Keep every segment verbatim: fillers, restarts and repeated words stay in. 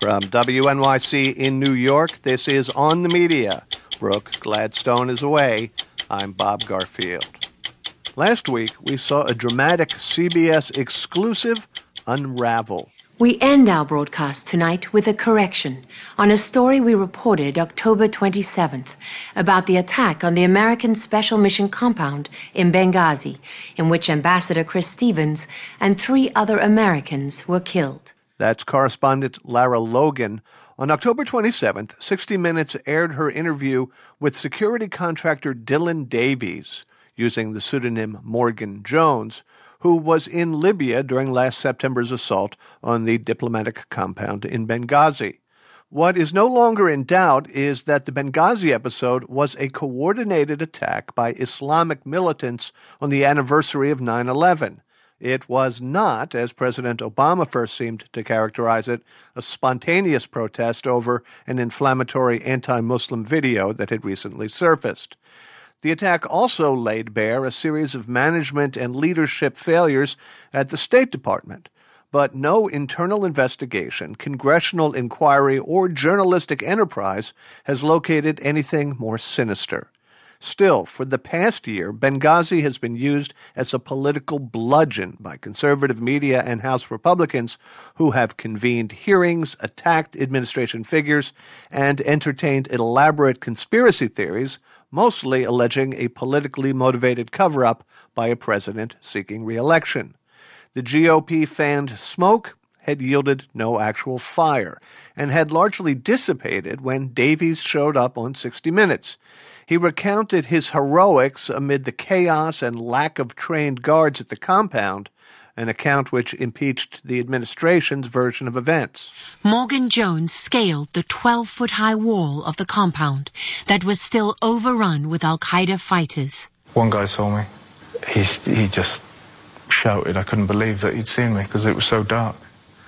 From W N Y C in New York, this is On the Media. Brooke Gladstone is away. I'm Bob Garfield. Last week, we saw a dramatic C B S exclusive unravel. We end our broadcast tonight with a correction on a story we reported October twenty-seventh about the attack on the American Special Mission Compound in Benghazi, in which Ambassador Chris Stevens and three other Americans were killed. That's correspondent Lara Logan. On October twenty-seventh, sixty minutes aired her interview with security contractor Dylan Davies, using the pseudonym Morgan Jones, who was in Libya during last September's assault on the diplomatic compound in Benghazi. What is no longer in doubt is that the Benghazi episode was a coordinated attack by Islamic militants on the anniversary of nine eleven. It was not, as President Obama first seemed to characterize it, a spontaneous protest over an inflammatory anti-Muslim video that had recently surfaced. The attack also laid bare a series of management and leadership failures at the State Department, but no internal investigation, congressional inquiry, or journalistic enterprise has located anything more sinister. Still, for the past year, Benghazi has been used as a political bludgeon by conservative media and House Republicans who have convened hearings, attacked administration figures, and entertained elaborate conspiracy theories, mostly alleging a politically motivated cover-up by a president seeking re-election. The G O P fanned smoke had yielded no actual fire and had largely dissipated when Davies showed up on sixty minutes. He recounted his heroics amid the chaos and lack of trained guards at the compound, an account which impeached the administration's version of events. Morgan Jones scaled the twelve-foot-high wall of the compound that was still overrun with Al-Qaeda fighters. One guy saw me. He, he just shouted. I couldn't believe that he'd seen me because it was so dark.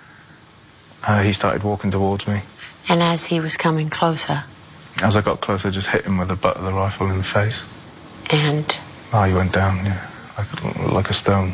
Uh, he started walking towards me. And as he was coming closer? As I got closer, I just hit him with the butt of the rifle in the face. And? Oh, he went down, yeah, like, like a stone.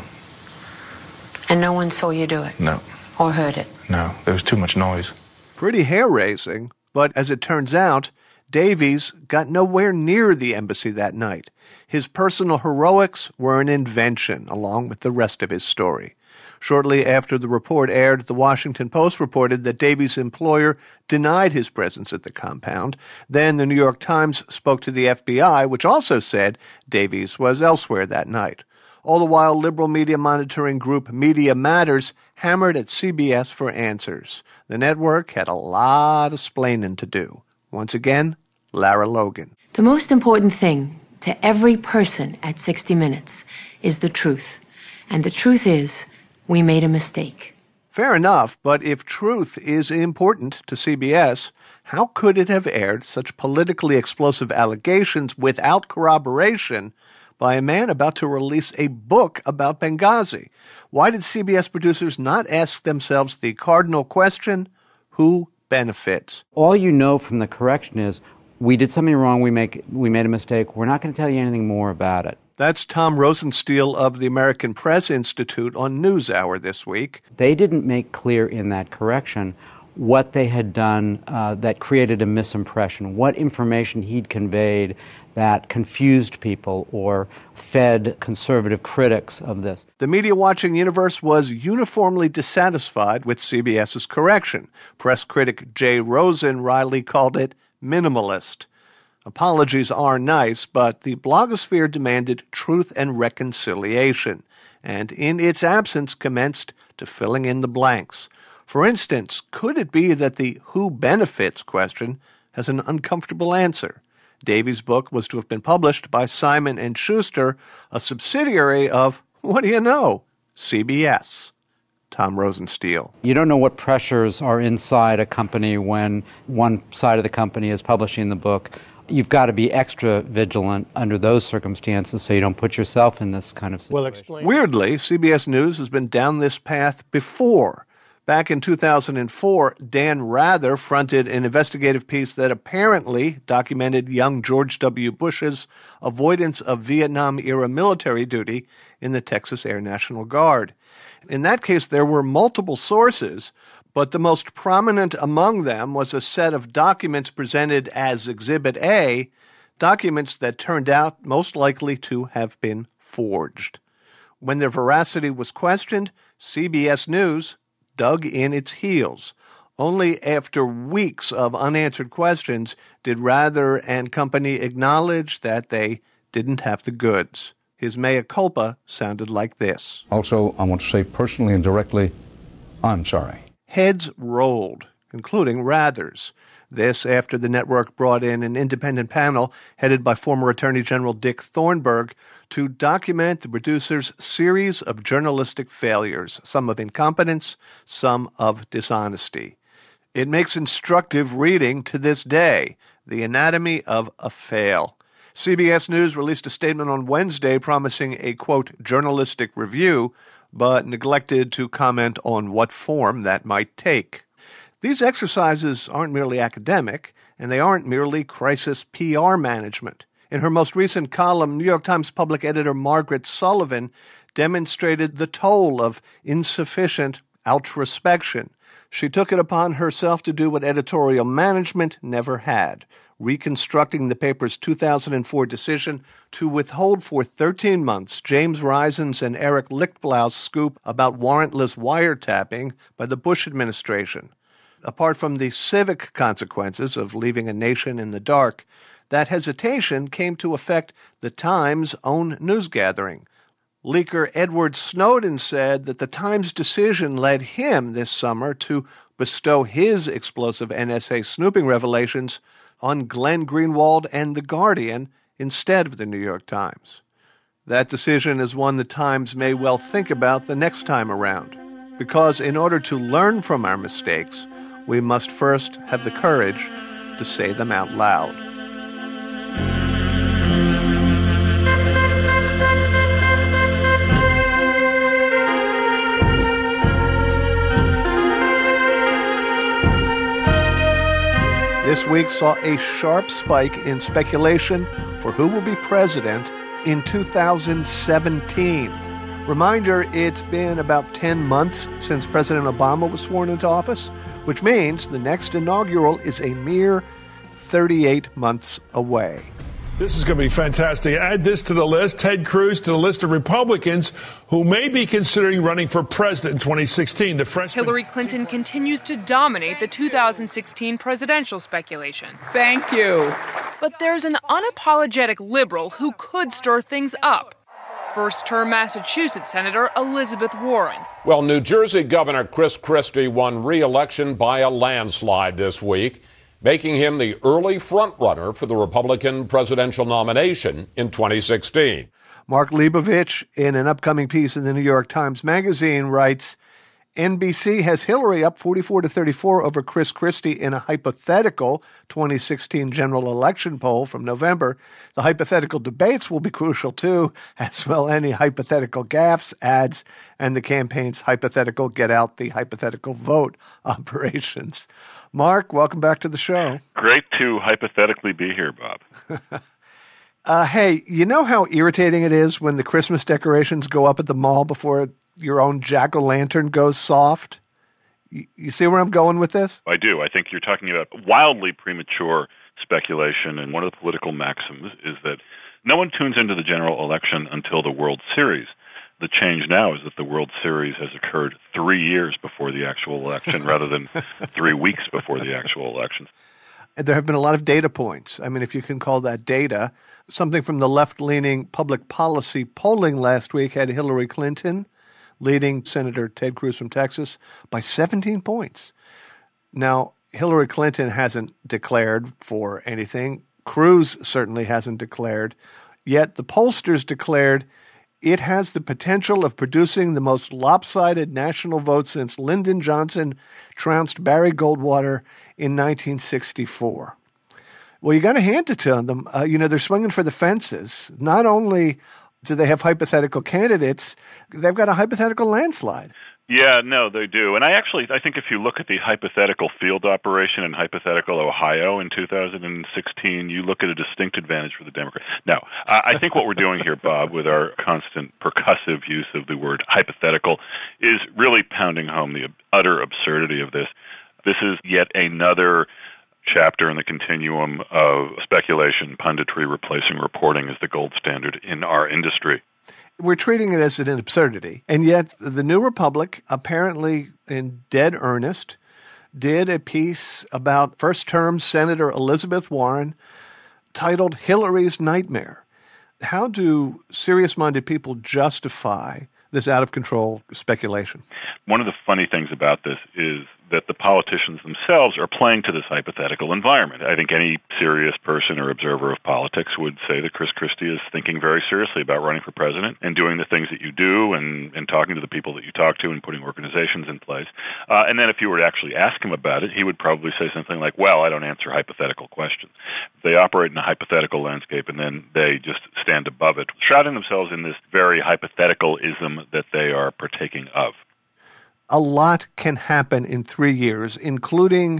And no one saw you do it? No. Or heard it? No, there was too much noise. Pretty hair-raising, but as it turns out, Davies got nowhere near the embassy that night. His personal heroics were an invention, along with the rest of his story. Shortly after the report aired, the Washington Post reported that Davies' employer denied his presence at the compound. Then the New York Times spoke to the F B I, which also said Davies was elsewhere that night. All the while, liberal media monitoring group Media Matters hammered at C B S for answers. The network had a lot of splaining to do. Once again, Lara Logan. The most important thing to every person at sixty minutes is the truth. And the truth is, we made a mistake. Fair enough, but if truth is important to C B S, how could it have aired such politically explosive allegations without corroboration by a man about to release a book about Benghazi? Why did C B S producers not ask themselves the cardinal question, who benefits? All you know from the correction is, we did something wrong, we make we made a mistake, we're not going to tell you anything more about it. That's Tom Rosenstiel of the American Press Institute on NewsHour this week. They didn't make clear in that correction what they had done uh, that created a misimpression, what information he'd conveyed that confused people or fed conservative critics of this. The media-watching universe was uniformly dissatisfied with CBS's correction. Press critic Jay Rosen wryly called it minimalist. Apologies are nice, but the blogosphere demanded truth and reconciliation, and in its absence commenced to filling in the blanks. For instance, could it be that the who benefits question has an uncomfortable answer? Davies' book was to have been published by Simon and Schuster, a subsidiary of, what do you know, C B S. Tom Rosenstiel. You don't know what pressures are inside a company when one side of the company is publishing the book. You've got to be extra vigilant under those circumstances so you don't put yourself in this kind of situation. Well, explain. Weirdly, C B S News has been down this path before. Back in two thousand four, Dan Rather fronted an investigative piece that apparently documented young George W. Bush's avoidance of Vietnam-era military duty in the Texas Air National Guard. In that case, there were multiple sources, But the most prominent among them was a set of documents presented as Exhibit A, documents that turned out most likely to have been forged. When their veracity was questioned, C B S News dug in its heels. Only after weeks of unanswered questions did Rather and company acknowledge that they didn't have the goods. His mea culpa sounded like this. Also, I want to say personally and directly, I'm sorry. Heads rolled, including Rather's. This after the network brought in an independent panel headed by former Attorney General Dick Thornburgh to document the producer's series of journalistic failures, some of incompetence, some of dishonesty. It makes instructive reading to this day, the anatomy of a fail. C B S News released a statement on Wednesday promising a, quote, journalistic review, but neglected to comment on what form that might take. These exercises aren't merely academic, and they aren't merely crisis P R management. In her most recent column, New York Times public editor Margaret Sullivan demonstrated the toll of insufficient outrospection. She took it upon herself to do what editorial management never had, reconstructing the paper's two thousand four decision to withhold for thirteen months James Risen's and Eric Lichtblau's scoop about warrantless wiretapping by the Bush administration. Apart from the civic consequences of leaving a nation in the dark, that hesitation came to affect the Times' own news gathering. Leaker Edward Snowden said that the Times' decision led him this summer to bestow his explosive N S A snooping revelations on Glenn Greenwald and The Guardian instead of the New York Times. That decision is one the Times may well think about the next time around, because in order to learn from our mistakes, we must first have the courage to say them out loud. This week saw a sharp spike in speculation for who will be president in two thousand seventeen. Reminder, it's been about ten months since President Obama was sworn into office, which means the next inaugural is a mere thirty-eight months away. This is going to be fantastic. Add this to the list, Ted Cruz to the list of Republicans who may be considering running for president in twenty sixteen. The freshman Hillary Clinton continues to dominate the two thousand sixteen presidential speculation. Thank you. But there's an unapologetic liberal who could stir things up. First-term Massachusetts Senator Elizabeth Warren. Well, New Jersey Governor Chris Christie won re-election by a landslide this week, making him the early frontrunner for the Republican presidential nomination in twenty sixteen. Mark Leibovich, in an upcoming piece in the New York Times Magazine, writes, N B C has Hillary up forty-four to thirty-four over Chris Christie in a hypothetical twenty sixteen general election poll from November. The hypothetical debates will be crucial, too, as well any hypothetical gaffes, ads, and the campaign's hypothetical get-out-the-hypothetical vote operations. Mark, welcome back to the show. Great to hypothetically be here, Bob. uh, hey, you know how irritating it is when the Christmas decorations go up at the mall before your own jack-o'-lantern goes soft? You, you see where I'm going with this? I do. I think you're talking about wildly premature speculation, and one of the political maxims is that no one tunes into the general election until the World Series. The change now is that the World Series has occurred three years before the actual election rather than three weeks before the actual election. There have been a lot of data points. I mean, if you can call that data. Something from the left-leaning public policy polling last week had Hillary Clinton leading Senator Ted Cruz from Texas by seventeen points. Now, Hillary Clinton hasn't declared for anything. Cruz certainly hasn't declared. Yet the pollsters declared it has the potential of producing the most lopsided national vote since Lyndon Johnson trounced Barry Goldwater in nineteen sixty-four. Well, you got to hand it to them. Uh, you know, they're swinging for the fences. Not only do they have hypothetical candidates, they've got a hypothetical landslide. Yeah, no, they do. And I actually, I think if you look at the hypothetical field operation in hypothetical Ohio in two thousand sixteen, you look at a distinct advantage for the Democrats. Now, I think what we're doing here, Bob, with our constant percussive use of the word hypothetical, is really pounding home the utter absurdity of this. This is yet another chapter in the continuum of speculation, punditry, replacing reporting as the gold standard in our industry. We're treating it as an absurdity. And yet the New Republic, apparently in dead earnest, did a piece about first-term Senator Elizabeth Warren titled Hillary's Nightmare. How do serious-minded people justify this out-of-control speculation? One of the funny things about this is that the politicians themselves are playing to this hypothetical environment. I think any serious person or observer of politics would say that Chris Christie is thinking very seriously about running for president and doing the things that you do and, and talking to the people that you talk to and putting organizations in place. Uh, and then if you were to actually ask him about it, he would probably say something like, well, I don't answer hypothetical questions. They operate in a hypothetical landscape and then they just stand above it, shrouding themselves in this very hypothetical-ism that they are partaking of. A lot can happen in three years, including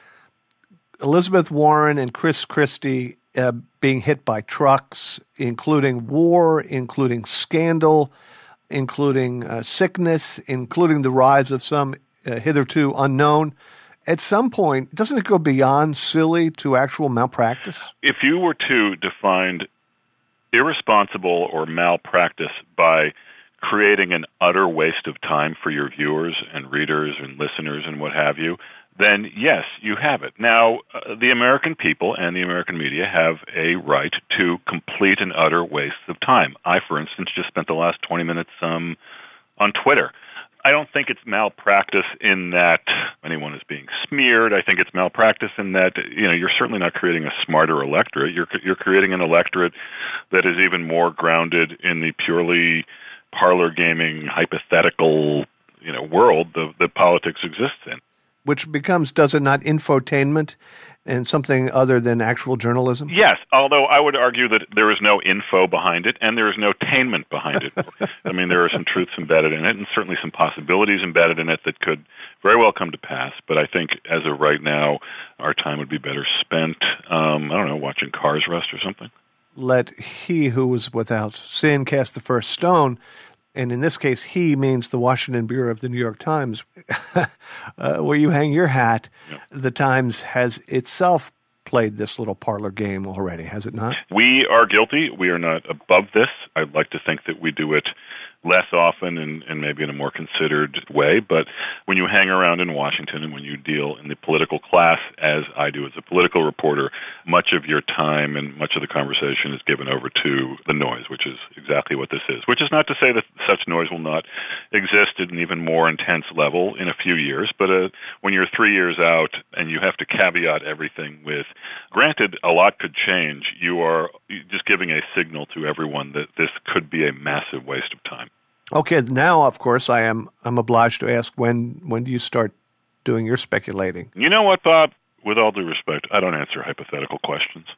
Elizabeth Warren and Chris Christie uh, being hit by trucks, including war, including scandal, including uh, sickness, including the rise of some uh, hitherto unknown. At some point, doesn't it go beyond silly to actual malpractice? If you were to define irresponsible or malpractice by creating an utter waste of time for your viewers and readers and listeners and what have you, then yes, you have it. Now, uh, the American people and the American media have a right to complete and utter waste of time. I, for instance, just spent the last twenty minutes um, on Twitter. I don't think it's malpractice in that anyone is being smeared. I think it's malpractice in that, you know, you're certainly not creating a smarter electorate. You're you're creating an electorate that is even more grounded in the purely parlor gaming, hypothetical, you know, world that, that politics exists in. Which becomes, does it not, infotainment and something other than actual journalism? Yes, although I would argue that there is no info behind it and there is no tainment behind it. I mean, there are some truths embedded in it and certainly some possibilities embedded in it that could very well come to pass. But I think as of right now, our time would be better spent, um, I don't know, watching cars rust or something. Let he who was without sin cast the first stone. And in this case, he means the Washington Bureau of the New York Times, uh, where you hang your hat. Yep. The Times has itself played this little parlor game already, has it not? We are guilty. We are not above this. I'd like to think that we do it less often and, and maybe in a more considered way. But when you hang around in Washington and when you deal in the political class, as I do as a political reporter, much of your time and much of the conversation is given over to the noise, which is exactly what this is. Which is not to say that such noise will not exist at an even more intense level in a few years. But uh, when you're three years out and you have to caveat everything with, granted, a lot could change, you are just giving a signal to everyone that this could be a massive waste of time. Okay, now, of course, I am I'm obliged to ask, when when do you start doing your speculating? You know what, Bob? With all due respect, I don't answer hypothetical questions.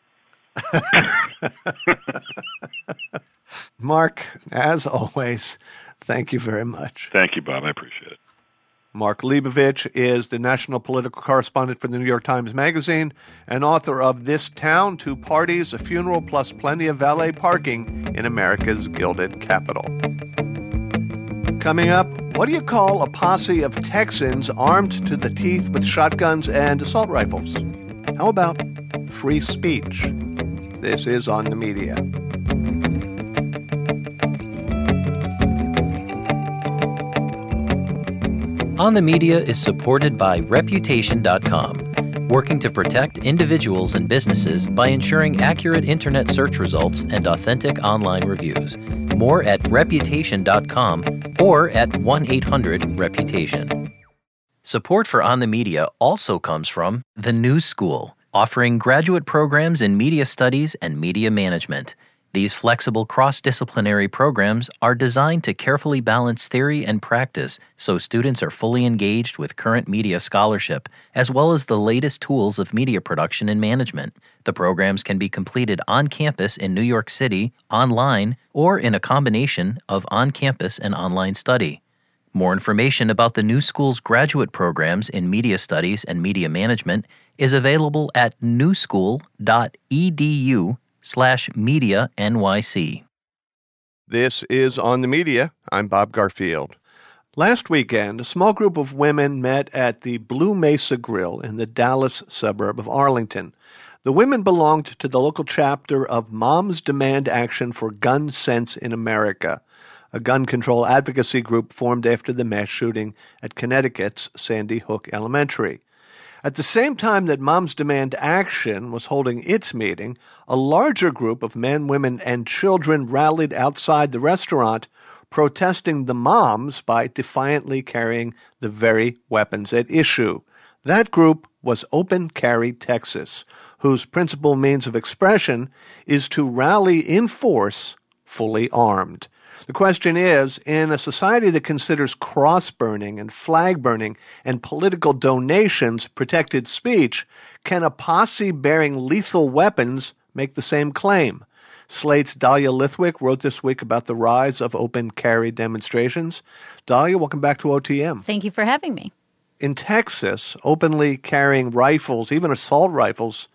Mark, as always, thank you very much. Thank you, Bob. I appreciate it. Mark Leibovich is the national political correspondent for the New York Times Magazine and author of This Town, Two Parties, a Funeral, plus Plenty of Valet Parking in America's Gilded Capital. Coming up, what do you call a posse of Texans armed to the teeth with shotguns and assault rifles? How about free speech? This is On the Media. On the Media is supported by Reputation dot com, working to protect individuals and businesses by ensuring accurate internet search results and authentic online reviews. More at Reputation dot com or at one eight hundred reputation. Support for On the Media also comes from The New School, offering graduate programs in media studies and media management. These flexible cross-disciplinary programs are designed to carefully balance theory and practice so students are fully engaged with current media scholarship, as well as the latest tools of media production and management. The programs can be completed on campus in New York City, online, or in a combination of on-campus and online study. More information about the New School's graduate programs in media studies and media management is available at newschool.edu slash media NYC. This is On the Media. I'm Bob Garfield. Last weekend, a small group of women met at the Blue Mesa Grill in the Dallas suburb of Arlington. The women belonged to the local chapter of Moms Demand Action for Gun Sense in America, a gun control advocacy group formed after the mass shooting at Connecticut's Sandy Hook Elementary. At the same time that Moms Demand Action was holding its meeting, a larger group of men, women, and children rallied outside the restaurant, protesting the moms by defiantly carrying the very weapons at issue. That group was Open Carry Texas, whose principal means of expression is to rally in force, fully armed. The question is, in a society that considers cross-burning and flag-burning and political donations protected speech, can a posse bearing lethal weapons make the same claim? Slate's Dahlia Lithwick wrote this week about the rise of open carry demonstrations. Dahlia, welcome back to O T M. Thank you for having me. In Texas, openly carrying rifles, even assault rifles,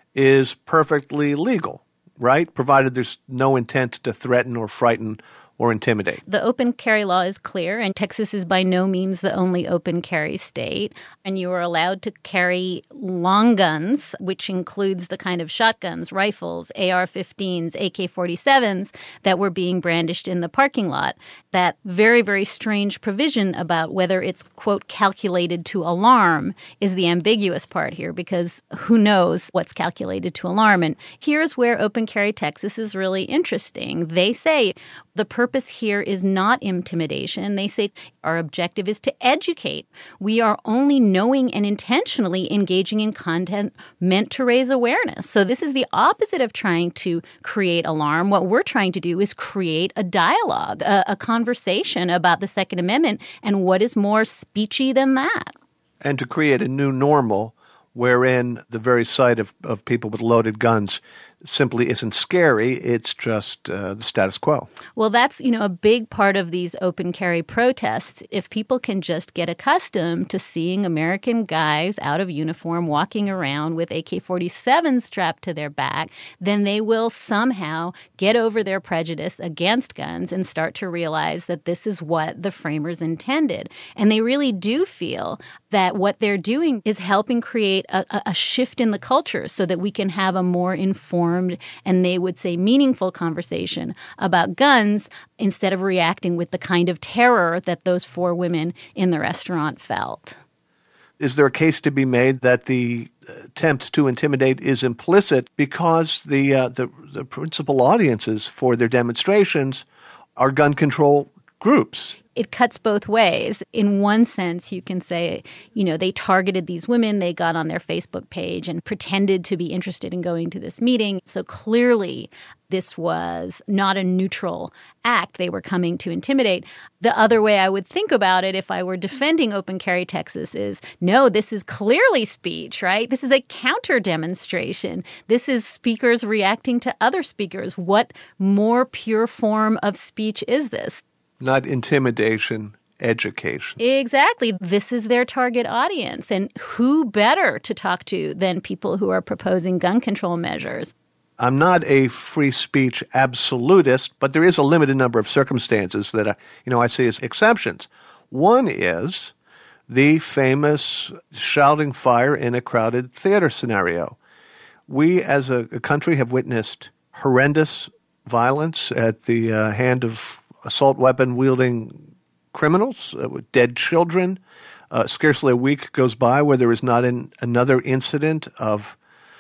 is perfectly legal, right? Provided there's no intent to threaten or frighten or intimidate. The open carry law is clear, and Texas is by no means the only open carry state. And you are allowed to carry long guns, which includes the kind of shotguns, rifles, A R fifteens, A K forty-sevens that were being brandished in the parking lot. That very, very strange provision about whether it's, quote, calculated to alarm is the ambiguous part here, because who knows what's calculated to alarm. And here's where Open Carry Texas is really interesting. They say the purpose here is not intimidation. They say our objective is to educate. We are only knowing and intentionally engaging in content meant to raise awareness. So this is the opposite of trying to create alarm. What we're trying to do is create a dialogue, a, a conversation about the Second Amendment, and what is more speechy than that? And to create a new normal wherein the very sight of, of people with loaded guns simply isn't scary. It's just uh, the status quo. Well, that's, you know, a big part of these open carry protests. If people can just get accustomed to seeing American guys out of uniform walking around with A K forty-sevens strapped to their back, then they will somehow get over their prejudice against guns and start to realize that this is what the framers intended. And they really do feel that what they're doing is helping create a, a shift in the culture so that we can have a more informed and they would say meaningful conversation about guns instead of reacting with the kind of terror that those four women in the restaurant felt. Is there a case to be made that the attempt to intimidate is implicit because the uh, the, the principal audiences for their demonstrations are gun control groups? It cuts both ways. In one sense, you can say, you know, they targeted these women. They got on their Facebook page and pretended to be interested in going to this meeting. So clearly, this was not a neutral act. They were coming to intimidate. The other way I would think about it, if I were defending Open Carry Texas, is no, this is clearly speech, right? This is a counter demonstration. This is speakers reacting to other speakers. What more pure form of speech is this? Not intimidation, education. Exactly. This is their target audience. And who better to talk to than people who are proposing gun control measures? I'm not a free speech absolutist, but there is a limited number of circumstances that I, you know, I see as exceptions. One is the famous shouting fire in a crowded theater scenario. We as a, a country have witnessed horrendous violence at the uh, hand of assault weapon-wielding criminals uh, with dead children. Uh, scarcely a week goes by where there is not an, another incident of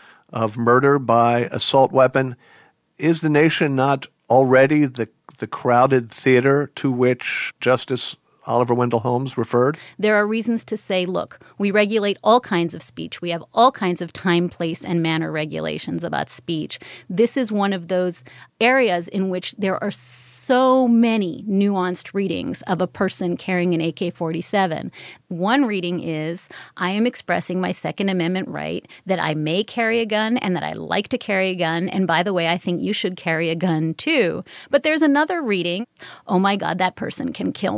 of murder by assault weapon. Is the nation not already the the crowded theater to which Justice Oliver Wendell Holmes referred? There are reasons to say, look, we regulate all kinds of speech. We have all kinds of time, place, and manner regulations about speech. This is one of those areas in which there are so many nuanced readings of a person carrying an A K forty-seven. One reading is, I am expressing my Second Amendment right that I may carry a gun and that I like to carry a gun. And by the way, I think you should carry a gun too. But there's another reading, oh my God, that person can kill me.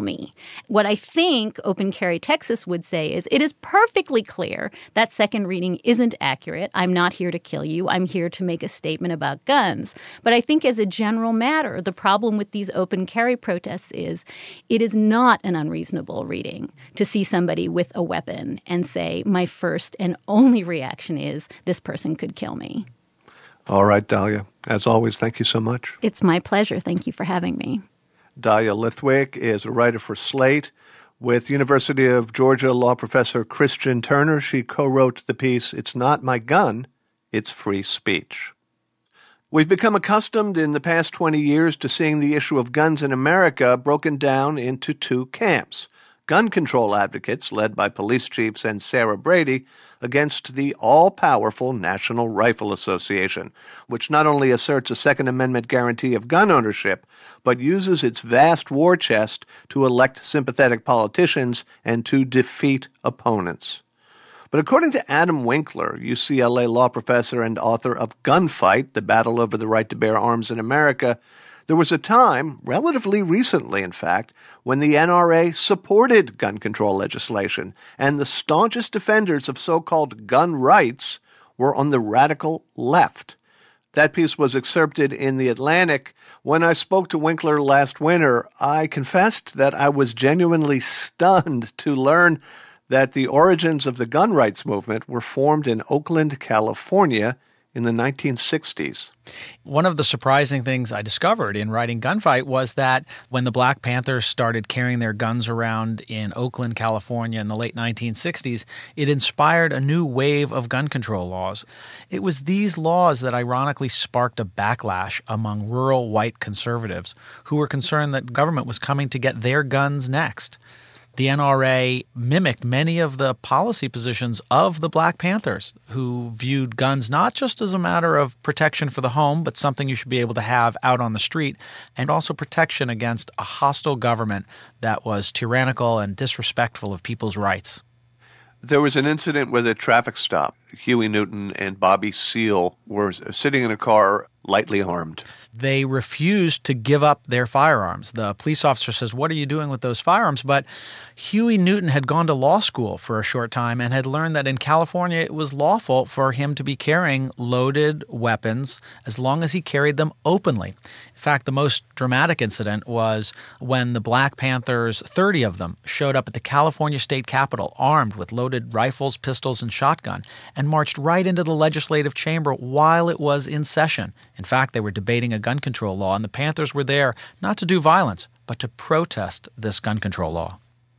What I think Open Carry Texas would say is it is perfectly clear that second reading isn't accurate. I'm not here to kill you. I'm here to make a statement about guns. But I think as a general matter, the problem with these open carry protests is it is not an unreasonable reading to see somebody with a weapon and say, my first and only reaction is this person could kill me. All right, Dahlia. As always, thank you so much. It's my pleasure. Thank you for having me. Dahlia Lithwick is a writer for Slate. With University of Georgia law professor Christian Turner, she co-wrote the piece, It's Not My Gun, It's Free Speech. We've become accustomed in the past twenty years to seeing the issue of guns in America broken down into two camps. Gun control advocates, led by police chiefs and Sarah Brady, against the all-powerful National Rifle Association, which not only asserts a Second Amendment guarantee of gun ownership, but uses its vast war chest to elect sympathetic politicians and to defeat opponents. But according to Adam Winkler, U C L A law professor and author of Gunfight, The Battle Over the Right to Bear Arms in America, there was a time, relatively recently in fact, when the N R A supported gun control legislation, and the staunchest defenders of so-called gun rights were on the radical left. That piece was excerpted in The Atlantic. When I spoke to Winkler last winter, I confessed that I was genuinely stunned to learn that the origins of the gun rights movement were formed in Oakland, California, in the nineteen sixties. One of the surprising things I discovered in writing Gunfight was that when the Black Panthers started carrying their guns around in Oakland, California in the late nineteen sixties, it inspired a new wave of gun control laws. It was these laws that ironically sparked a backlash among rural white conservatives who were concerned that the government was coming to get their guns next. The N R A mimicked many of the policy positions of the Black Panthers, who viewed guns not just as a matter of protection for the home, but something you should be able to have out on the street, and also protection against a hostile government that was tyrannical and disrespectful of people's rights. There was an incident with a traffic stop. Huey Newton and Bobby Seale were sitting in a car, lightly armed. They refused to give up their firearms. The police officer says, what are you doing with those firearms? But Huey Newton had gone to law school for a short time and had learned that in California it was lawful for him to be carrying loaded weapons as long as he carried them openly. In fact, the most dramatic incident was when the Black Panthers, thirty of them, showed up at the California State Capitol armed with loaded rifles, pistols, and shotgun and marched right into the legislative chamber while it was in session. In fact, they were debating a gun control law, and the Panthers were there not to do violence, but to protest this gun control law.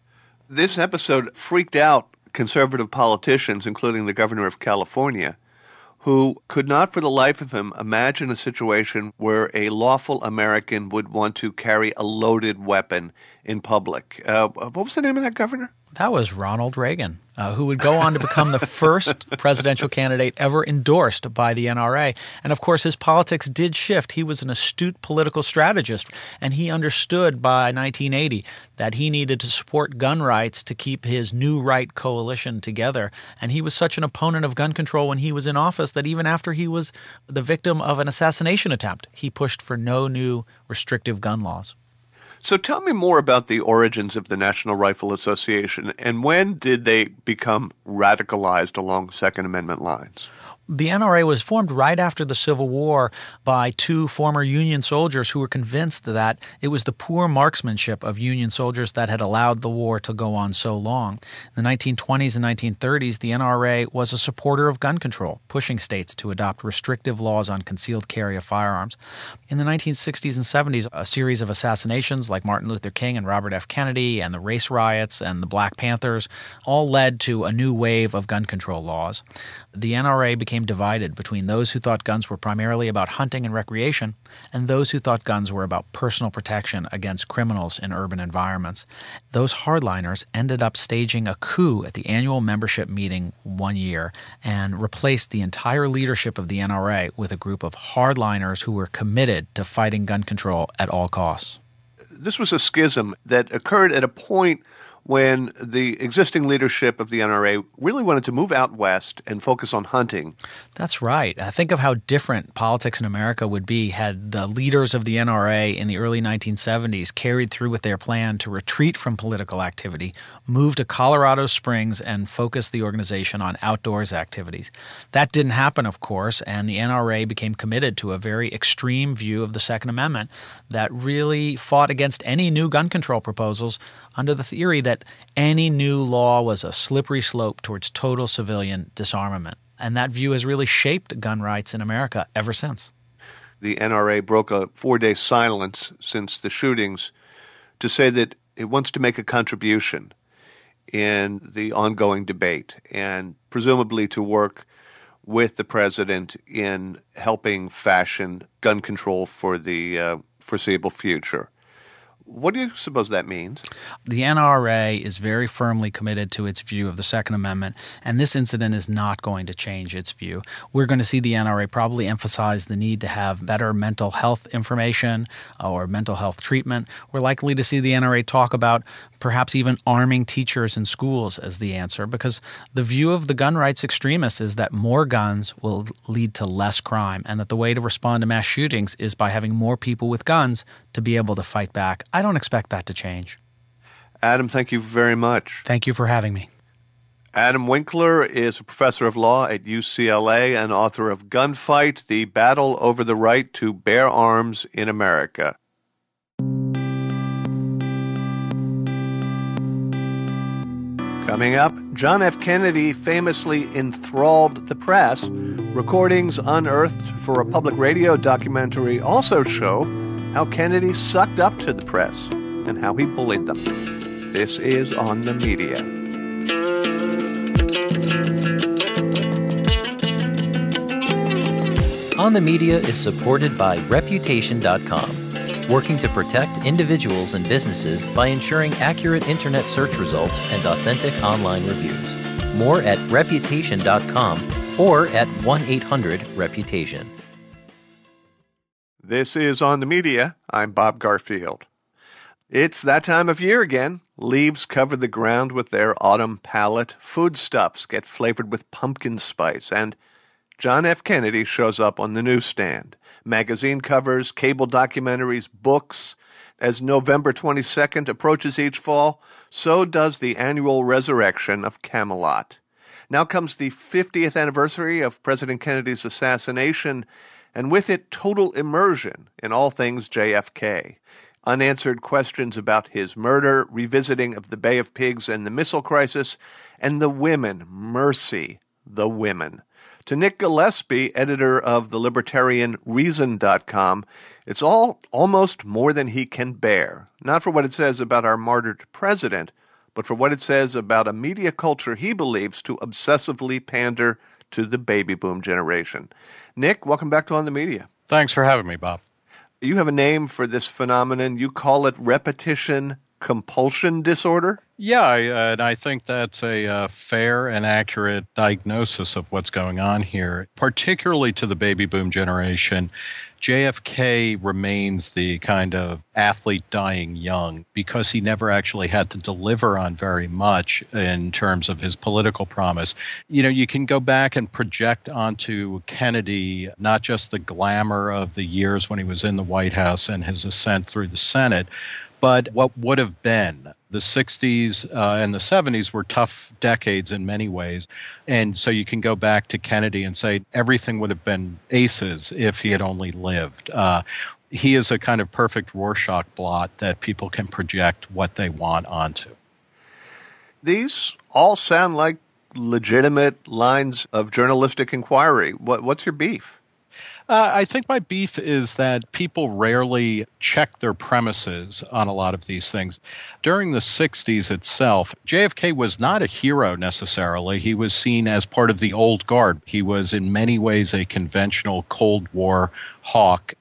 This episode freaked out conservative politicians, including the governor of California, who could not for the life of him imagine a situation where a lawful American would want to carry a loaded weapon in public. Uh, what was the name of that governor? That was Ronald Reagan, uh, who would go on to become the first presidential candidate ever endorsed by the N R A. And of course, his politics did shift. He was an astute political strategist, and he understood by nineteen eighty that he needed to support gun rights to keep his new right coalition together. And he was such an opponent of gun control when he was in office that even after he was the victim of an assassination attempt, he pushed for no new restrictive gun laws. So tell me more about the origins of the National Rifle Association, and when did they become radicalized along Second Amendment lines? The N R A was formed right after the Civil War by two former Union soldiers who were convinced that it was the poor marksmanship of Union soldiers that had allowed the war to go on so long. In the nineteen twenties and nineteen thirties, the N R A was a supporter of gun control, pushing states to adopt restrictive laws on concealed carry of firearms. In the nineteen sixties and seventies, a series of assassinations like Martin Luther King and Robert F. Kennedy and the race riots and the Black Panthers all led to a new wave of gun control laws. The N R A became divided between those who thought guns were primarily about hunting and recreation and those who thought guns were about personal protection against criminals in urban environments. Those hardliners ended up staging a coup at the annual membership meeting one year and replaced the entire leadership of the N R A with a group of hardliners who were committed to fighting gun control at all costs. This was a schism that occurred at a point when the existing leadership of the N R A really wanted to move out west and focus on hunting. That's right. I think of how different politics in America would be had the leaders of the N R A in the early nineteen seventies carried through with their plan to retreat from political activity, move to Colorado Springs, and focus the organization on outdoors activities. That didn't happen, of course, and the N R A became committed to a very extreme view of the Second Amendment that really fought against any new gun control proposals under the theory that any new law was a slippery slope towards total civilian disarmament. And that view has really shaped gun rights in America ever since. The N R A broke a four-day silence since the shootings to say that it wants to make a contribution in the ongoing debate and presumably to work with the president in helping fashion gun control for the uh, foreseeable future. What do you suppose that means? The N R A is very firmly committed to its view of the Second Amendment, and this incident is not going to change its view. We're going to see the N R A probably emphasize the need to have better mental health information or mental health treatment. We're likely to see the N R A talk about perhaps even arming teachers in schools as the answer, because the view of the gun rights extremists is that more guns will lead to less crime, and that the way to respond to mass shootings is by having more people with guns to be able to fight back. I don't expect that to change. Adam, thank you very much. Thank you for having me. Adam Winkler is a professor of law at U C L A and author of Gunfight, The Battle Over the Right to Bear Arms in America. Coming up, John F. Kennedy famously enthralled the press. Recordings unearthed for a public radio documentary also show how Kennedy sucked up to the press and how he bullied them. This is On the Media. On the Media is supported by Reputation dot com, working to protect individuals and businesses by ensuring accurate internet search results and authentic online reviews. More at Reputation dot com or at one eight hundred reputation. This is On the Media. I'm Bob Garfield. It's that time of year again. Leaves cover the ground with their autumn palette. Foodstuffs get flavored with pumpkin spice. And John F. Kennedy shows up on the newsstand. Magazine covers, cable documentaries, books. As November twenty-second approaches each fall, so does the annual resurrection of Camelot. Now comes the fiftieth anniversary of President Kennedy's assassination, and with it, total immersion in all things J F K. Unanswered questions about his murder, revisiting of the Bay of Pigs and the missile crisis, and the women, mercy, the women. To Nick Gillespie, editor of the libertarian Reason dot com, it's all almost more than he can bear. Not for what it says about our martyred president, but for what it says about a media culture he believes to obsessively pander to the baby boom generation. Nick, welcome back to On the Media. Thanks for having me, Bob. You have a name for this phenomenon. You call it repetition compulsion disorder? Yeah, I, uh, and I think that's a uh, fair and accurate diagnosis of what's going on here. Particularly to the baby boom generation, J F K remains the kind of athlete dying young because he never actually had to deliver on very much in terms of his political promise. You know, you can go back and project onto Kennedy not just the glamour of the years when he was in the White House and his ascent through the Senate, but what would have been. The sixties uh, and the seventies were tough decades in many ways. And so you can go back to Kennedy and say everything would have been aces if he had only lived. Uh, he is a kind of perfect Rorschach blot that people can project what they want onto. These all sound like legitimate lines of journalistic inquiry. What, what's your beef? Uh, I think my beef is that people rarely check their premises on a lot of these things. During the sixties itself, J F K was not a hero necessarily. He was seen as part of the old guard. He was in many ways a conventional Cold War hawk.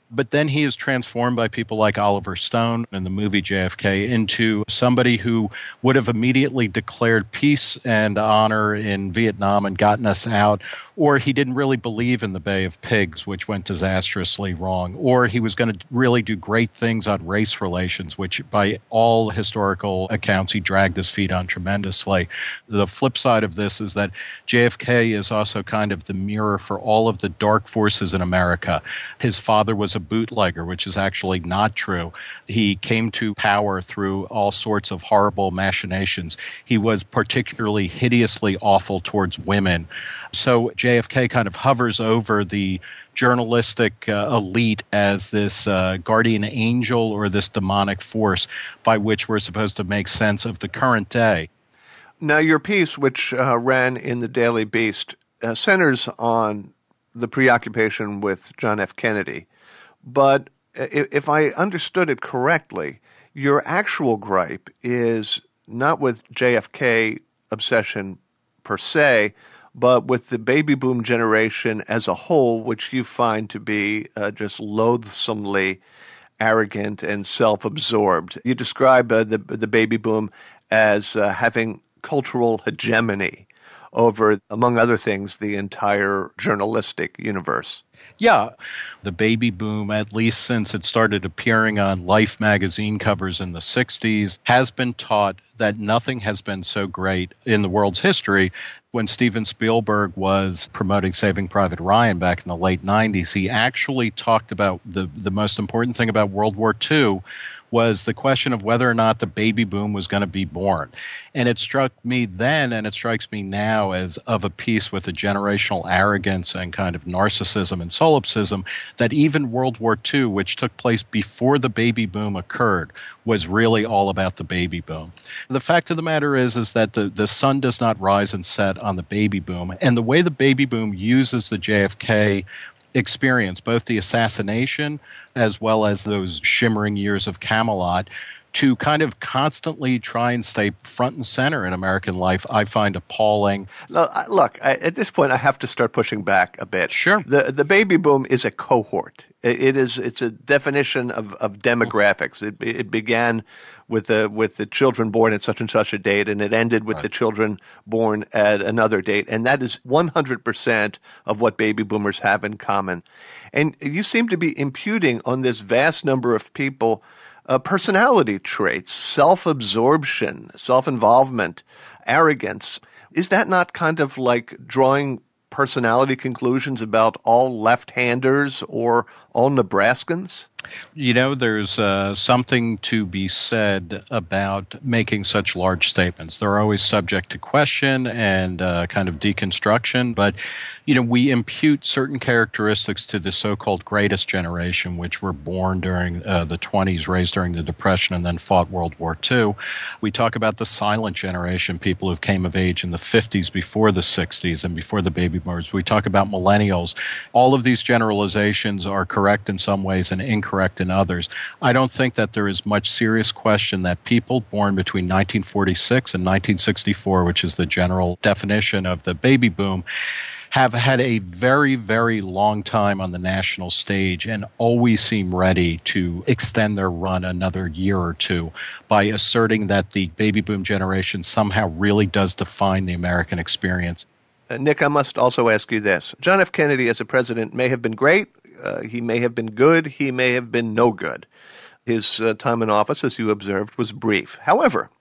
But then he is transformed by people like Oliver Stone in the movie J F K into somebody who would have immediately declared peace and honor in Vietnam and gotten us out. Or he didn't really believe in the Bay of Pigs, which went disastrously wrong. Or he was going to really do great things on race relations, which by all historical accounts, he dragged his feet on tremendously. The flip side of this is that J F K is also kind of the mirror for all of the dark forces in America. His father was a bootlegger, which is actually not true. He came to power through all sorts of horrible machinations. He was particularly hideously awful towards women. So J F K kind of hovers over the journalistic uh, elite as this uh, guardian angel or this demonic force by which we're supposed to make sense of the current day. Now, your piece, which uh, ran in the Daily Beast, uh, centers on the preoccupation with John F. Kennedy. But if I understood it correctly, your actual gripe is not with J F K obsession per se, but with the baby boom generation as a whole, which you find to be uh, just loathsomely arrogant and self-absorbed. You describe uh, the the baby boom as uh, having cultural hegemony over, among other things, the entire journalistic universe. Yeah. The baby boom, at least since it started appearing on Life magazine covers in the sixties, has been taught that nothing has been so great in the world's history. When Steven Spielberg was promoting Saving Private Ryan back in the late nineties, he actually talked about the, the most important thing about World War Two was the question of whether or not the baby boom was going to be born. And it struck me then, and it strikes me now, as of a piece with a generational arrogance and kind of narcissism and solipsism, that even World War Two, which took place before the baby boom occurred, was really all about the baby boom. The fact of the matter is, is that the, the sun does not rise and set on the baby boom. And the way the baby boom uses the J F K experience, both the assassination as well as those shimmering years of Camelot, to kind of constantly try and stay front and center in American life, I find appalling. Look, I, at this point, I have to start pushing back a bit. Sure. The the baby boom is a cohort. It, it is it's a definition of, of demographics. It it began with the with the children born at such and such a date, and it ended with right. the children born at another date, and that is one hundred percent of what baby boomers have in common. And you seem to be imputing on this vast number of people Uh, personality traits, self-absorption, self-involvement, arrogance. Is that not kind of like drawing personality conclusions about all left-handers or all Nebraskans? You know, there's uh, something to be said about making such large statements. They're always subject to question and uh, kind of deconstruction. But, you know, we impute certain characteristics to the so-called greatest generation, which were born during uh, the twenties, raised during the Depression, and then fought World War Two. We talk about the silent generation, people who came of age in the fifties before the sixties and before the baby boomers. We talk about millennials. All of these generalizations are correct in some ways and incorrect correct in others. I don't think that there is much serious question that people born between nineteen forty-six and nineteen sixty-four, which is the general definition of the baby boom, have had a very, very long time on the national stage and always seem ready to extend their run another year or two by asserting that the baby boom generation somehow really does define the American experience. Uh, Nick, I must also ask you this. John F. Kennedy as a president may have been great. Uh, he may have been good. He may have been no good. His uh, time in office, as you observed, was brief. However,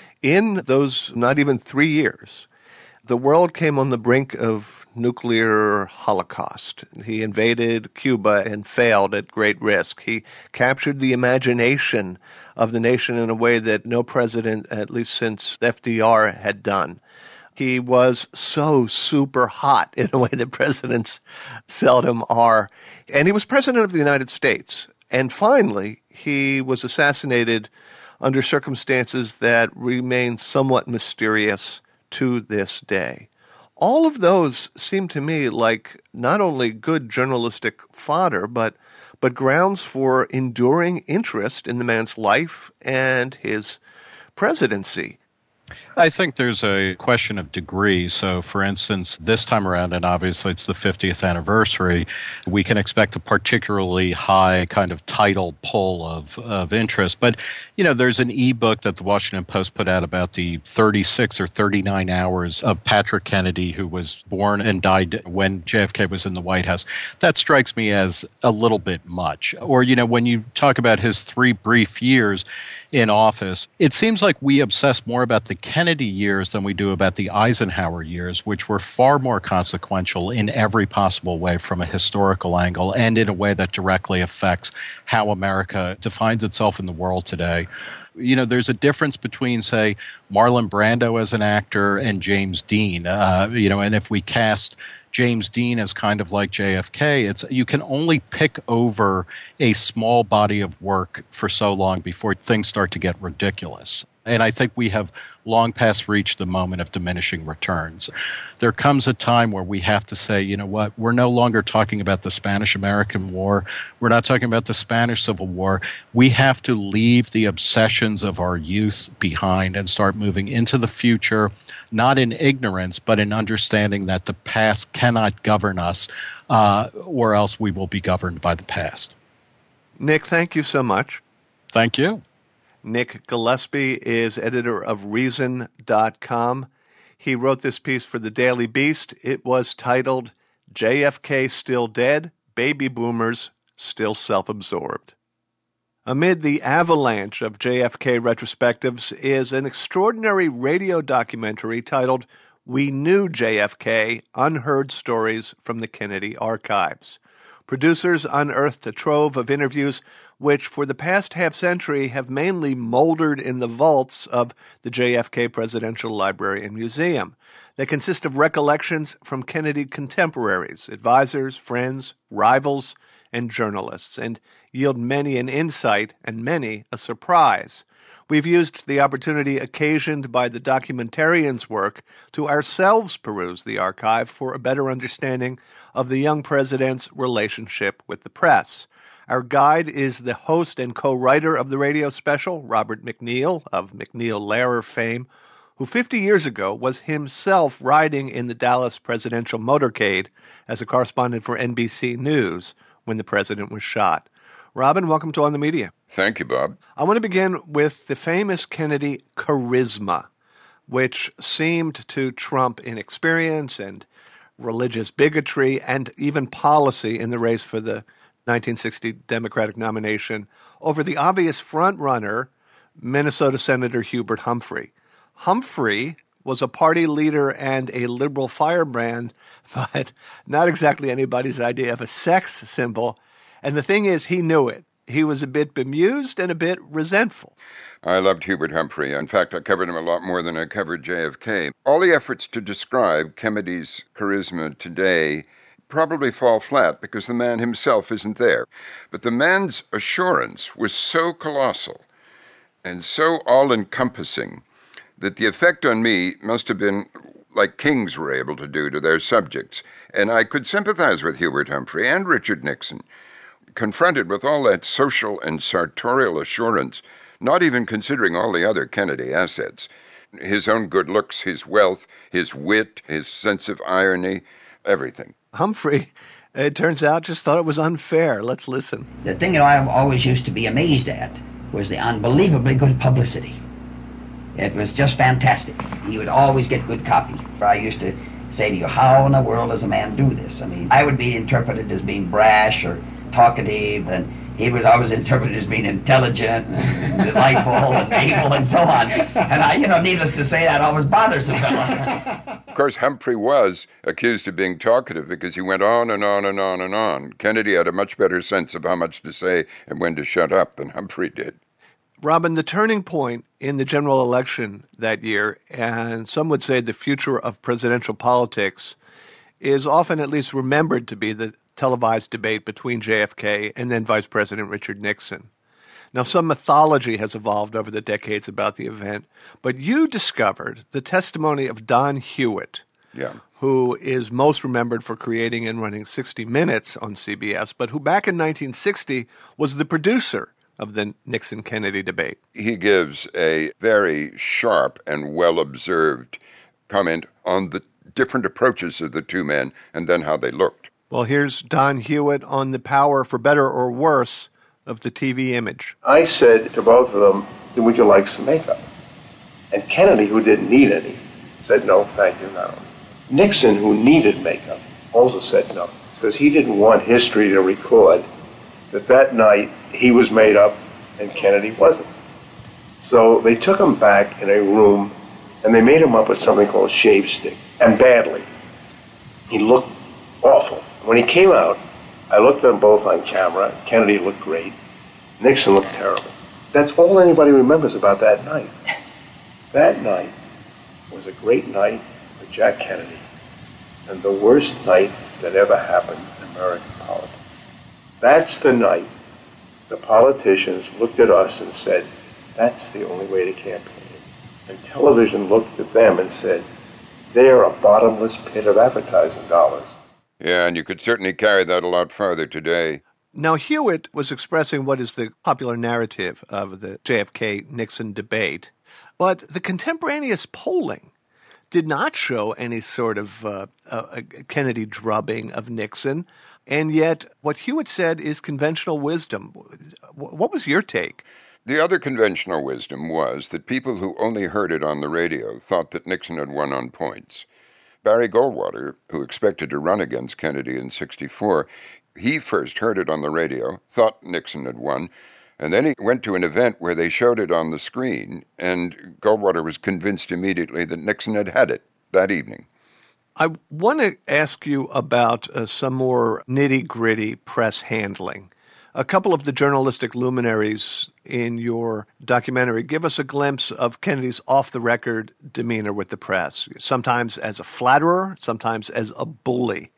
in those not even three years, the world came on the brink of nuclear holocaust. He invaded Cuba and failed at great risk. He captured the imagination of the nation in a way that no president, at least since F D R, had done. He was so super hot in a way that presidents seldom are. And he was president of the United States. And finally, he was assassinated under circumstances that remain somewhat mysterious to this day. All of those seem to me like not only good journalistic fodder, but but grounds for enduring interest in the man's life and his presidency. I think there's a question of degree. So, for instance, this time around, and obviously it's the fiftieth anniversary, we can expect a particularly high kind of tidal pull of, of interest. But, you know, there's an ebook that the Washington Post put out about the thirty-six or thirty-nine hours of Patrick Kennedy, who was born and died when J F K was in the White House. That strikes me as a little bit much. Or, you know, when you talk about his three brief years in office, it seems like we obsess more about the Kennedy years than we do about the Eisenhower years, which were far more consequential in every possible way from a historical angle and in a way that directly affects how America defines itself in the world today. You know, there's a difference between, say, Marlon Brando as an actor and James Dean. Uh, you know, and if we cast James Dean as kind of like J F K, it's you can only pick over a small body of work for so long before things start to get ridiculous. And I think we have long past reached the moment of diminishing returns. There comes a time where we have to say, you know what, we're no longer talking about the Spanish-American War. We're not talking about the Spanish Civil War. We have to leave the obsessions of our youth behind and start moving into the future, not in ignorance, but in understanding that the past cannot govern us, uh, or else we will be governed by the past. Nick, thank you so much. Thank you. Nick Gillespie is editor of Reason dot com. He wrote this piece for the Daily Beast. It was titled, J F K Still Dead, Baby Boomers Still Self-Absorbed. Amid the avalanche of J F K retrospectives is an extraordinary radio documentary titled We Knew J F K, Unheard Stories from the Kennedy Archives. Producers unearthed a trove of interviews which for the past half-century have mainly moldered in the vaults of the J F K Presidential Library and Museum. They consist of recollections from Kennedy contemporaries, advisors, friends, rivals, and journalists, and yield many an insight and many a surprise. We've used the opportunity occasioned by the documentarian's work to ourselves peruse the archive for a better understanding of the young president's relationship with the press. Our guide is the host and co-writer of the radio special, Robert MacNeil, of MacNeil-Lehrer fame, who fifty years ago was himself riding in the Dallas presidential motorcade as a correspondent for N B C News when the president was shot. Robin, welcome to On the Media. Thank you, Bob. I want to begin with the famous Kennedy charisma, which seemed to trump inexperience and religious bigotry and even policy in the race for the nineteen sixty Democratic nomination over the obvious frontrunner, Minnesota Senator Hubert Humphrey. Humphrey was a party leader and a liberal firebrand, but not exactly anybody's idea of a sex symbol. And the thing is, he knew it. He was a bit bemused and a bit resentful. I loved Hubert Humphrey. In fact, I covered him a lot more than I covered J F K. All the efforts to describe Kennedy's charisma today probably fall flat because the man himself isn't there. But the man's assurance was so colossal and so all-encompassing that the effect on me must have been like kings were able to do to their subjects. And I could sympathize with Hubert Humphrey and Richard Nixon, confronted with all that social and sartorial assurance, not even considering all the other Kennedy assets. His own good looks, his wealth, his wit, his sense of irony, everything. Humphrey, it turns out, just thought it was unfair. Let's listen. The thing that I always used to be amazed at was the unbelievably good publicity. It was just fantastic. He would always get good copy. I used to say to you, how in the world does a man do this? I mean, I would be interpreted as being brash or talkative, and he was always interpreted as being intelligent and delightful and able and so on. And I, you know, needless to say, that always bothers a fellow. Of course, Humphrey was accused of being talkative because he went on and on and on and on. Kennedy had a much better sense of how much to say and when to shut up than Humphrey did. Robin, the turning point in the general election that year, and some would say the future of presidential politics, is often at least remembered to be the televised debate between J F K and then Vice President Richard Nixon. Now, some mythology has evolved over the decades about the event, but you discovered the testimony of Don Hewitt, yeah. who is most remembered for creating and running sixty minutes on C B S, but who back in nineteen sixty was the producer of the Nixon-Kennedy debate. He gives a very sharp and well-observed comment on the different approaches of the two men and then how they looked. Well, here's Don Hewitt on the power, for better or worse, of the T V image. I said to both of them, would you like some makeup? And Kennedy, who didn't need any, said, no, thank you, no. Nixon, who needed makeup, also said no, because he didn't want history to record that that night he was made up and Kennedy wasn't. So they took him back in a room and they made him up with something called shave stick, and badly. He looked awful. When he came out, I looked at them both on camera. Kennedy looked great. Nixon looked terrible. That's all anybody remembers about that night. That night was a great night for Jack Kennedy and the worst night that ever happened in American politics. That's the night the politicians looked at us and said, that's the only way to campaign. And television looked at them and said, they are a bottomless pit of advertising dollars. Yeah, and you could certainly carry that a lot farther today. Now, Hewitt was expressing what is the popular narrative of the J F K-Nixon debate, but the contemporaneous polling did not show any sort of uh, uh, Kennedy drubbing of Nixon, and yet what Hewitt said is conventional wisdom. What was your take? The other conventional wisdom was that people who only heard it on the radio thought that Nixon had won on points. Barry Goldwater, who expected to run against Kennedy in sixty-four, he first heard it on the radio, thought Nixon had won, and then he went to an event where they showed it on the screen, and Goldwater was convinced immediately that Nixon had had it that evening. I want to ask you about uh, some more nitty-gritty press handling. A couple of the journalistic luminaries in your documentary give us a glimpse of Kennedy's off-the-record demeanor with the press, sometimes as a flatterer, sometimes as a bully.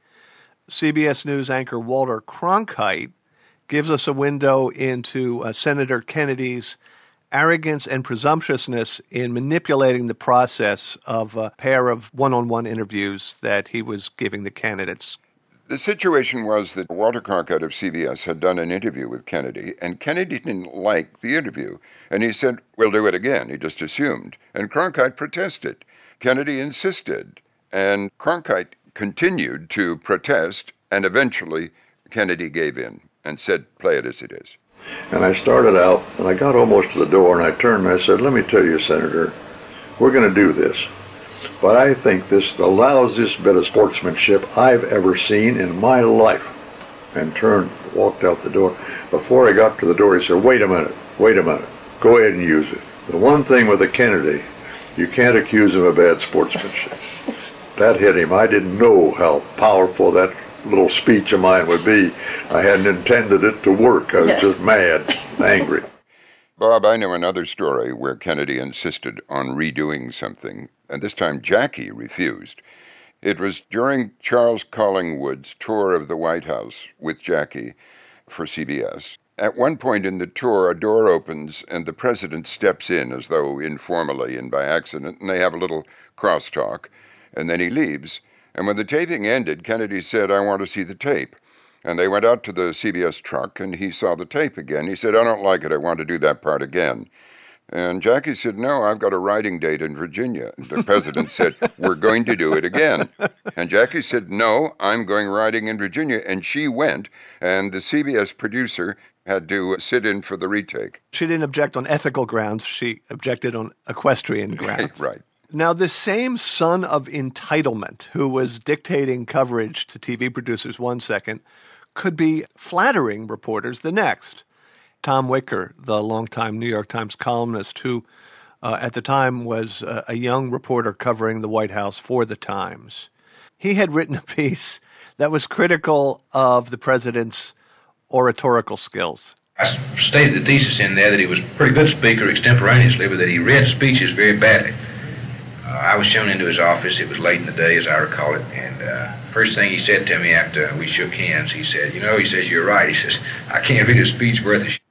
C B S News anchor Walter Cronkite gives us a window into uh, Senator Kennedy's arrogance and presumptuousness in manipulating the process of a pair of one-on-one interviews that he was giving the candidates. The situation was that Walter Cronkite of C B S had done an interview with Kennedy, and Kennedy didn't like the interview. And he said, we'll do it again. He just assumed. And Cronkite protested. Kennedy insisted. And Cronkite continued to protest, and eventually Kennedy gave in and said, play it as it is. And I started out, and I got almost to the door, and I turned and I said, let me tell you, Senator, we're going to do this. But I think this is the lousiest bit of sportsmanship I've ever seen in my life. And turned, walked out the door. Before I got to the door, he said, wait a minute, wait a minute. Go ahead and use it. The one thing with a Kennedy, you can't accuse him of bad sportsmanship. That hit him. I didn't know how powerful that little speech of mine would be. I hadn't intended it to work. I was just mad, angry. Bob, I know another story where Kennedy insisted on redoing something, and this time Jackie refused. It was during Charles Collingwood's tour of the White House with Jackie for C B S. At one point in the tour, a door opens and the president steps in as though informally and by accident, and they have a little crosstalk, and then he leaves. And when the taping ended, Kennedy said, I want to see the tape. And they went out to the C B S truck, and he saw the tape again. He said, I don't like it. I want to do that part again. And Jackie said, no, I've got a writing date in Virginia. And the president said, we're going to do it again. And Jackie said, no, I'm going writing in Virginia. And she went, and the C B S producer had to sit in for the retake. She didn't object on ethical grounds. She objected on equestrian grounds. Right. Now, this same son of entitlement who was dictating coverage to T V producers one second could be flattering reporters the next. Tom Wicker, the longtime New York Times columnist who uh, at the time was uh, a young reporter covering the White House for the Times, he had written a piece that was critical of the president's oratorical skills. I stated the thesis in there that he was a pretty good speaker extemporaneously, but that he read speeches very badly. Uh, I was shown into his office. It was late in the day, as I recall it, and uh, first thing he said to me after we shook hands, he said, you know, he says, you're right. He says, I can't read a speech worth a sh-.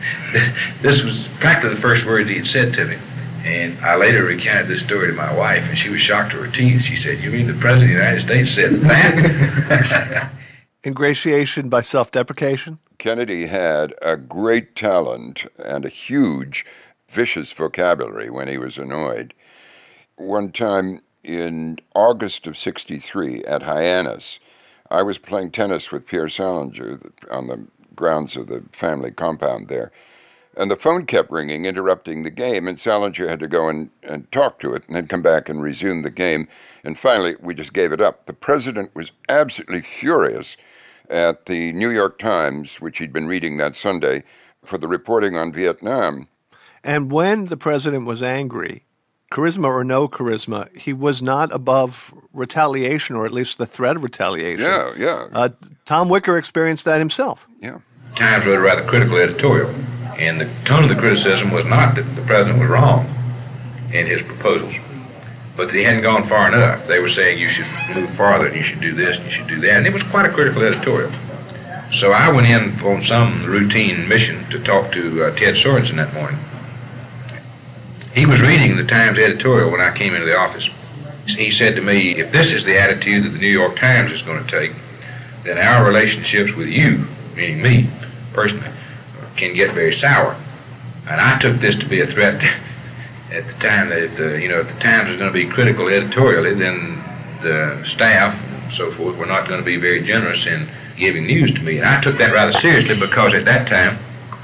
This was practically the first words he had said to me. And I later recounted this story to my wife, and she was shocked to her teeth. She said, you mean the President of the United States said that? Ingratiation by self-deprecation? Kennedy had a great talent and a huge, vicious vocabulary when he was annoyed. One time in August of sixty-three at Hyannis, I was playing tennis with Pierre Salinger on the grounds of the family compound there. And the phone kept ringing, interrupting the game, and Salinger had to go and, and talk to it and then come back and resume the game. And finally, we just gave it up. The president was absolutely furious at the New York Times, which he'd been reading that Sunday, for the reporting on Vietnam. And when the president was angry, charisma or no charisma, he was not above retaliation, or at least the threat of retaliation. Yeah, yeah. Uh, Tom Wicker experienced that himself. Yeah. Times wrote a rather critical editorial, and the tone of the criticism was not that the president was wrong in his proposals, but that he hadn't gone far enough. They were saying you should move farther, and you should do this, and you should do that, and it was quite a critical editorial. So I went in on some routine mission to talk to uh, Ted Sorensen that morning. He was reading the Times editorial when I came into the office. He said to me, if this is the attitude that the New York Times is going to take, then our relationships with you, meaning me personally, can get very sour. And I took this to be a threat at the time that if the, you know, if the Times was going to be critical editorially, then the staff and so forth were not going to be very generous in giving news to me. And I took that rather seriously because at that time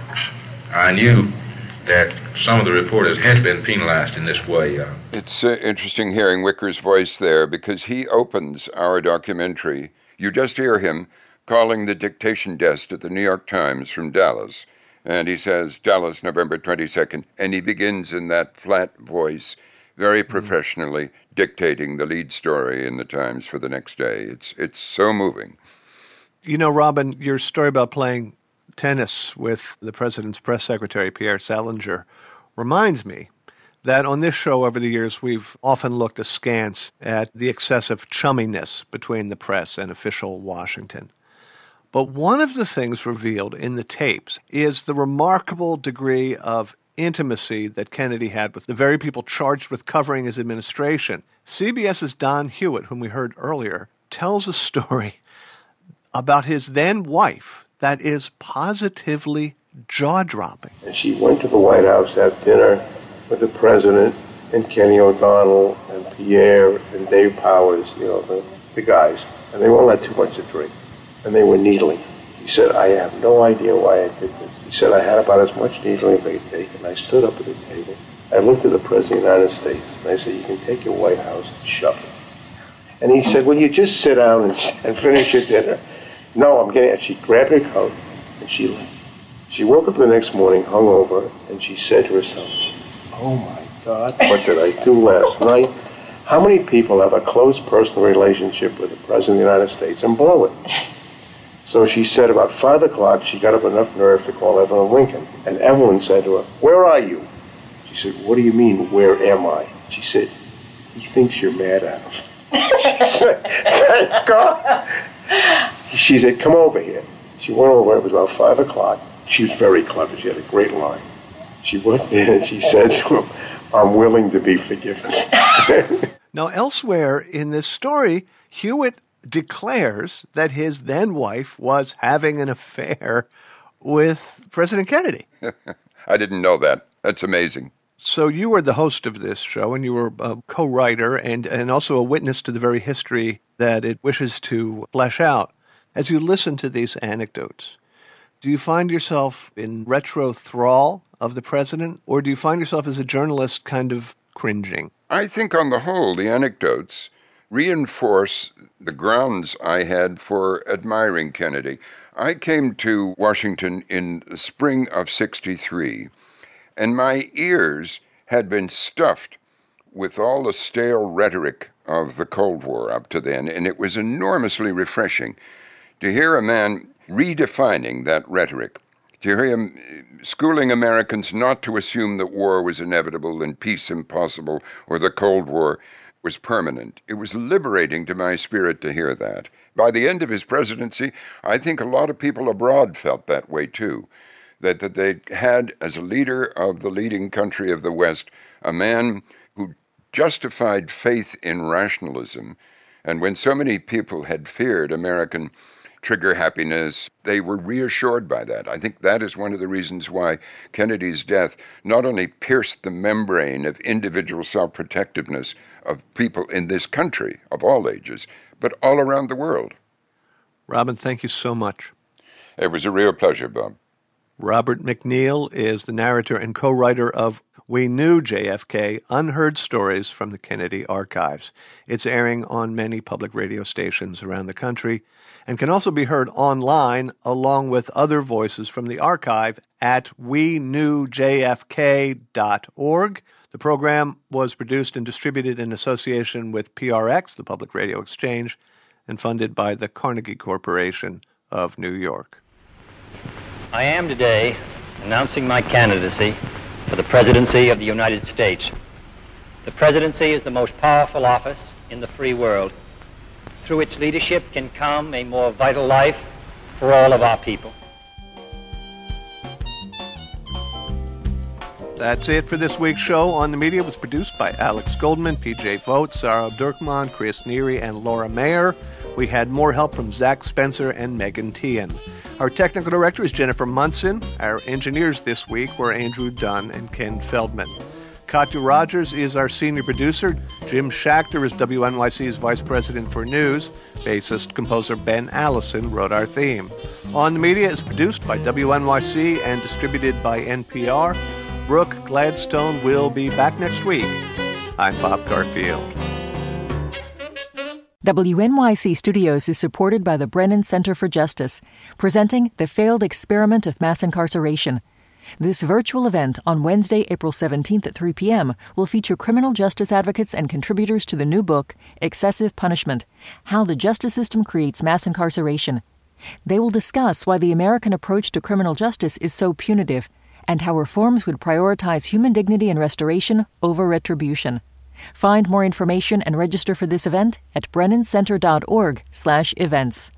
I knew that some of the reporters had been penalized in this way. Uh, it's uh, interesting hearing Wicker's voice there, because he opens our documentary. You just hear him calling the dictation desk at the New York Times from Dallas. And he says, Dallas, November twenty-second. And he begins in that flat voice, very professionally, mm-hmm. dictating the lead story in the Times for the next day. It's, it's so moving. You know, Robin, your story about playing tennis with the president's press secretary, Pierre Salinger, reminds me that on this show over the years, we've often looked askance at the excessive chumminess between the press and official Washington. But one of the things revealed in the tapes is the remarkable degree of intimacy that Kennedy had with the very people charged with covering his administration. CBS's Don Hewitt, whom we heard earlier, tells a story about his then wife that is positively jaw-dropping. And she went to the White House to have dinner with the president and Kenny O'Donnell and Pierre and Dave Powers, you know, the, the guys. And they all had too much to drink. And they were needling. He said, I have no idea why I did this. He said, I had about as much needling as I could take. And I stood up at the table. I looked at the President of the United States. And I said, you can take your White House and shove it. And he said, well, you just sit down and, and finish your dinner. No, I'm getting it. She grabbed her coat and she left. She woke up the next morning hungover, and she said to herself, oh my God, what did I do last night? How many people have a close personal relationship with the President of the United States and blow it? So she said about five o'clock, she got up enough nerve to call Evelyn Lincoln. And Evelyn said to her, where are you? She said, what do you mean, where am I? She said, he thinks you're mad at him. She said, thank God. She said, come over here. She went over, it was about five o'clock. She was very clever, she had a great line. She went in and she said to him, I'm willing to be forgiven. Now, elsewhere in this story, Hewitt declares that his then wife was having an affair with President Kennedy. I didn't know that. That's amazing. So you were the host of this show, and you were a co-writer and, and also a witness to the very history that it wishes to flesh out. As you listen to these anecdotes, do you find yourself in retro thrall of the president, or do you find yourself as a journalist kind of cringing? I think on the whole, the anecdotes reinforce the grounds I had for admiring Kennedy. I came to Washington in the spring of sixty-three, and my ears had been stuffed with all the stale rhetoric of the Cold War up to then, and it was enormously refreshing to hear a man redefining that rhetoric, to hear him schooling Americans not to assume that war was inevitable and peace impossible or the Cold War was permanent. It was liberating to my spirit to hear that. By the end of his presidency, I think a lot of people abroad felt that way too, that, that they had as a leader of the leading country of the West a man who justified faith in rationalism And when so many people had feared American trigger happiness, they were reassured by that. I think that is one of the reasons why Kennedy's death not only pierced the membrane of individual self-protectiveness of people in this country of all ages, but all around the world. Robin, thank you so much. It was a real pleasure, Bob. Robert McNeil is the narrator and co-writer of We Knew J F K, Unheard Stories from the Kennedy Archives. It's airing on many public radio stations around the country and can also be heard online along with other voices from the archive at we knew j f k dot org. The program was produced and distributed in association with P R X, the Public Radio Exchange, and funded by the Carnegie Corporation of New York. I am today announcing my candidacy for the presidency of the United States. The presidency is the most powerful office in the free world. Through its leadership can come a more vital life for all of our people. That's it for this week's show. On the Media was produced by Alex Goldman, P J Vogt, Sarah Abdurkman, Chris Neary, and Laura Mayer. We had more help from Zach Spencer and Megan Tian. Our technical director is Jennifer Munson. Our engineers this week were Andrew Dunn and Ken Feldman. Katya Rogers is our senior producer. Jim Schachter is W N Y C's vice president for news. Bassist composer Ben Allison wrote our theme. On the Media is produced by W N Y C and distributed by N P R. Brooke Gladstone will be back next week. I'm Bob Garfield. W N Y C Studios is supported by the Brennan Center for Justice, presenting The Failed Experiment of Mass Incarceration. This virtual event on Wednesday, April seventeenth at three p.m. will feature criminal justice advocates and contributors to the new book, Excessive Punishment: How the Justice System Creates Mass Incarceration. They will discuss why the American approach to criminal justice is so punitive, and how reforms would prioritize human dignity and restoration over retribution. Find more information and register for this event at brennan center dot org slash events.